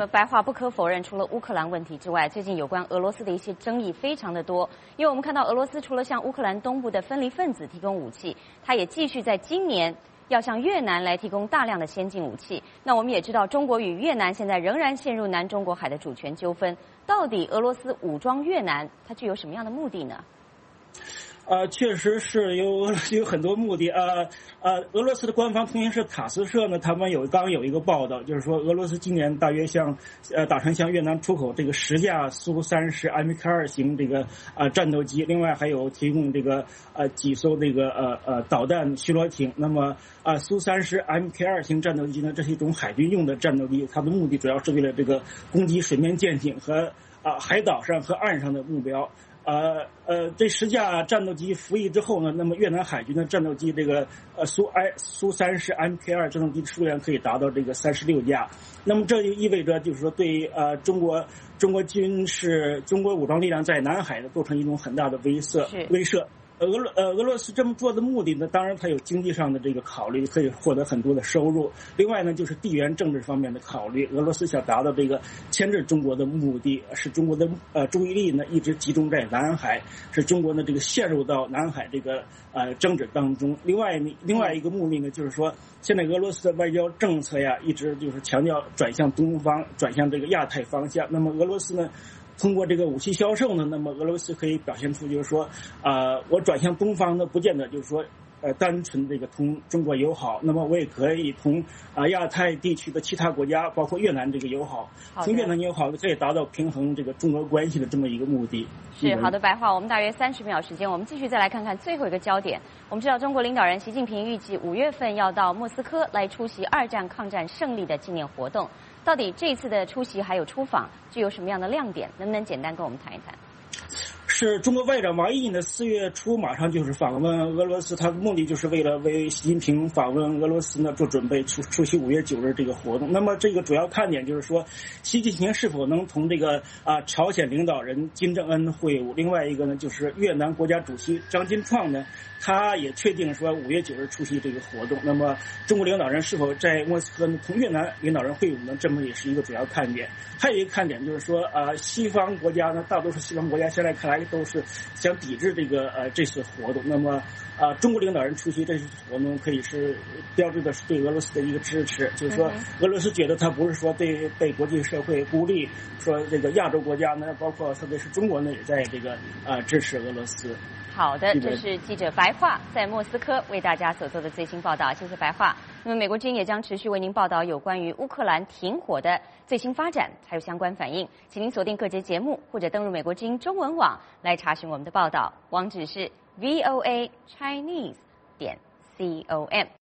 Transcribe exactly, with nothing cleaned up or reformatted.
么白话不可否认，除了乌克兰问题之外，最近有关俄罗斯的一些争议非常的多。因为我们看到俄罗斯除了向乌克兰东部的分离分子提供武器，它也继续在今年要向越南来提供大量的先进武器。那我们也知道，中国与越南现在仍然陷入南中国海的主权纠纷。到底俄罗斯武装越南，它具有什么样的目的呢？ 呃，确实是有有很多目的。呃呃，俄罗斯的官方通讯社塔斯社呢，他们有刚有一个报道，就是说俄罗斯今年大约向呃打算向越南出口这个十架苏三十 M K 二型这个呃战斗机，另外还有提供这个呃几艘这个呃呃导弹巡逻艇。那么啊、呃、苏三十 M K 二型战斗机呢，这是一种海军用的战斗机，它的目的主要是为了这个攻击水面舰艇和啊、呃、海岛上和岸上的目标。呃呃，这十架战斗机服役之后呢，那么越南海军的战斗机这个呃苏 I 苏三十 M K 二战斗机数量可以达到这个三十六架。那么这就意味着就是说对呃中国中国军事中国武装力量在南海呢构成一种很大的威慑威慑。俄罗呃俄罗斯这么做的目的呢，当然它有经济上的这个考虑，可以获得很多的收入。另外呢，就是地缘政治方面的考虑。俄罗斯想达到这个牵制中国的目的，使中国的呃注意力呢一直集中在南海，使中国呢这个陷入到南海这个呃争执当中。另外呢，另外一个目的呢，就是说现在俄罗斯的外交政策呀，一直就是强调转向东方，转向这个亚太方向。那么俄罗斯呢，通过这个武器销售呢，那么俄罗斯可以表现出就是说，呃，我转向东方呢，不见得就是说，呃，单纯这个同中国友好，那么我也可以同啊、呃、亚太地区的其他国家，包括越南这个友好，从越南友好可以达到平衡这个中俄关系的这么一个目的。 是好的，白话，我们大约三十秒时间，我们继续再来看看最后一个焦点。我们知道，中国领导人习近平预计五月份要到莫斯科来出席二战抗战胜利的纪念活动。到底这次的出席还有出访具有什么样的亮点？能不能简单跟我们谈一谈？ 是中国外长王毅呢，四月初马上就是访问俄罗斯，他的目的就是为了为习近平访问俄罗斯呢做准备，出出席五月九日这个活动。那么这个主要看点就是说，习近平是否能同这个啊朝鲜领导人金正恩会晤。另外一个呢，就是越南国家主席张金创呢，他也确定说五月九日出席这个活动。那么中国领导人是否在莫斯科呢同越南领导人会晤呢？这么也是一个主要看点。还有一个看点就是说，啊西方国家呢，大多数西方国家现在看来都是想抵制这个呃这次活动。那么啊、呃，中国领导人出席这次活动，可以是标志的是对俄罗斯的一个支持，就是说俄罗斯觉得他不是说对被国际社会孤立，说这个亚洲国家呢，包括特别是中国呢，也在这个啊、呃、支持俄罗斯。 好的，这是记者白桦在莫斯科为大家所做的最新报道，谢谢白桦。那么美国之音也将持续为您报道有关于乌克兰停火的最新发展，还有相关反应，请您锁定各节节目或者登入美国之音中文网来查询我们的报道，网址是 V O A Chinese 点 com。